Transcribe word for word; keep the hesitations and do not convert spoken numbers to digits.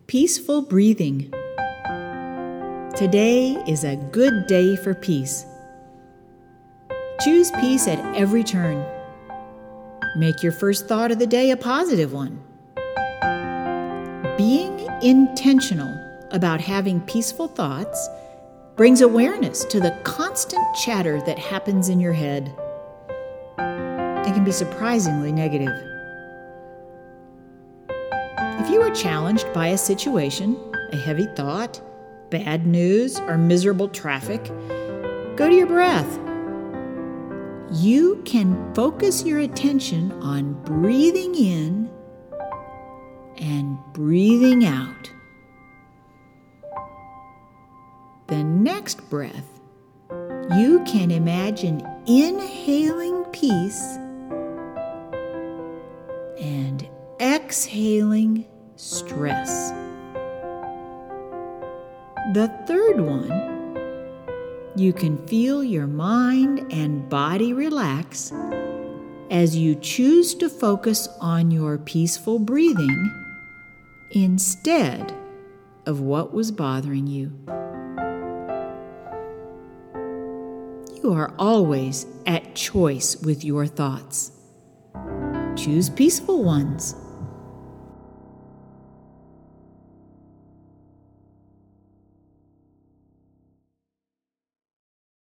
Peaceful breathing. Today is a good day for peace. Choose peace at every turn. Make your first thought of the day a positive one. Being intentional about having peaceful thoughts brings awareness to the constant chatter that happens in your head. It can be surprisingly negative. If you are challenged by a situation, a heavy thought, bad news, or miserable traffic, go to your breath. You can focus your attention on breathing in and breathing out. The next breath, you can imagine inhaling peace and exhaling stress. The third one, you can feel your mind and body relax as you choose to focus on your peaceful breathing instead of what was bothering you. You are always at choice with your thoughts. Choose peaceful ones.